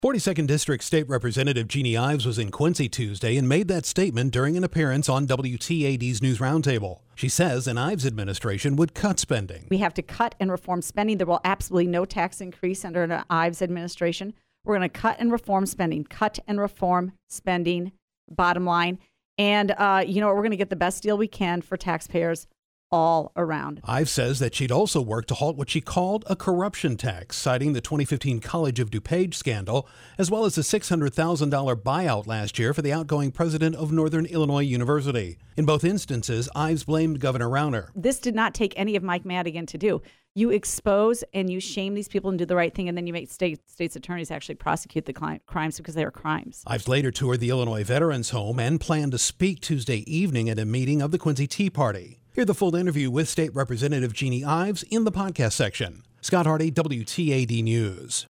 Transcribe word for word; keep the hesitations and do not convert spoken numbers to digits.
forty-second District State Representative Jeannie Ives was in Quincy Tuesday and made that statement during an appearance on W T A D's News Roundtable. She says an Ives administration would cut spending. We have to cut and reform spending. There will absolutely no tax increase under an Ives administration. We're going to cut and reform spending, cut and reform spending, bottom line. And, uh, you know, we're going to get the best deal we can for taxpayers all around. Ives says that she'd also work to halt what she called a corruption tax, citing the twenty fifteen College of DuPage scandal, as well as the six hundred thousand dollars buyout last year for the outgoing president of Northern Illinois University. In both instances, Ives blamed Governor Rauner. This did not take any of Mike Madigan to do. You expose and you shame these people and do the right thing, and then you make state states attorneys actually prosecute the cli- crimes because they are crimes. Ives later toured the Illinois Veterans Home and planned to speak Tuesday evening at a meeting of the Quincy Tea Party. Hear the full interview with State Representative Jeannie Ives in the podcast section. Scott Hardy, W T A D News.